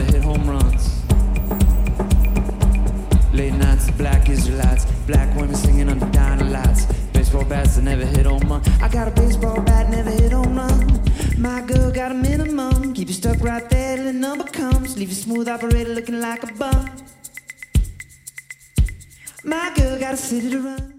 hit home runs. Late nights, black Israelites, black women singing under dying lights. Baseball bats that never hit home run. I got a baseball bat, never hit home run. My girl got a minimum. Keep you stuck right there till the number comes. Leave you smooth operator looking like a bum. My girl got a city to run.